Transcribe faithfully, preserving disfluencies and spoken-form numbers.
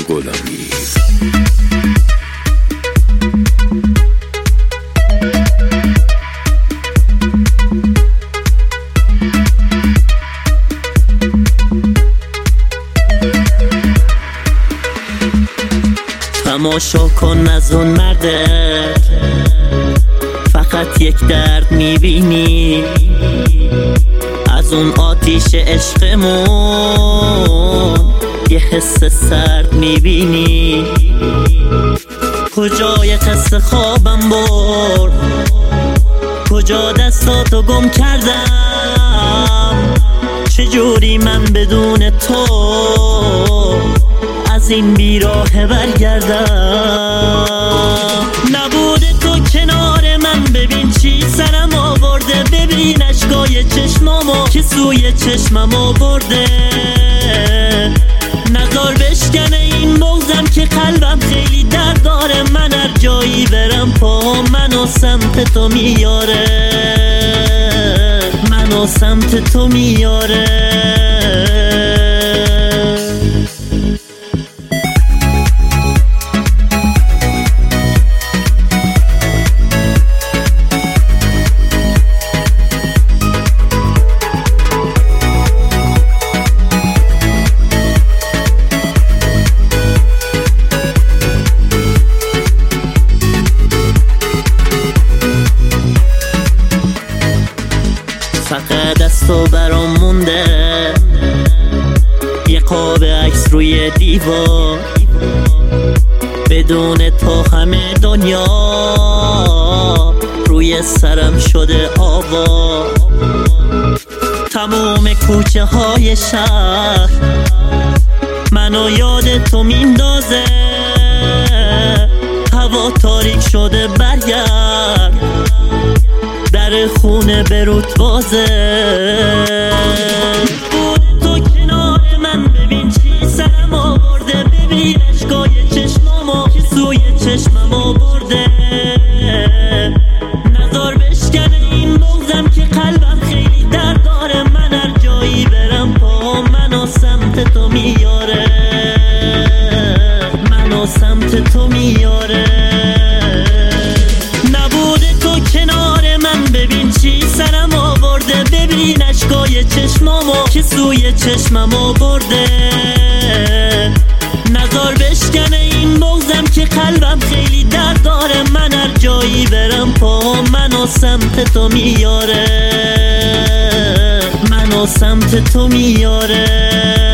غلامی. تماشا کن از اون مردت، فقط یک درد میبینی از اون آتیش عشقمون، یه حس سرد میبینی. کجای قصه خوابم برد، کجا دستاتو گم کردم، چجوری من بدون تو از این بیراه برگردم. نبوده تو کنار من، ببین چی سرم آورده، ببین اشکای چشمامو که سوی چشمم آورده. نظر بشکنه این بغضم که قلبم خیلی درد داره، من هر جایی برم پا منو سمت تو میاره، منو سمت تو میاره. فقط از تو برام مونده یه قاب عکس روی دیوار، بدون تو همه دنیا روی سرم شده آوا. تموم کوچه های شهر منو یاد تو میندازه، هوا تاریک شده برگرد، در خونه بروت بازه. بود تو کنار من، ببین چی سرم آورده، ببین اشکای چشمامو که سوی چشمم آورده. نظر بشکنه این بغضم که قلبم خیلی درد داره، من هر جایی برم پا منو سمت تو میاره، منو سمت تو میاره. نبوده تو کنار من، ببین چی سرم آورده، ببین اشکای چشمامو که سوی چشمم آورده. نظر بشکنه این بغضم که قلبم خیلی درد داره، من هر جایی برم پا منو سمت تو میاره، منو سمت تو میاره.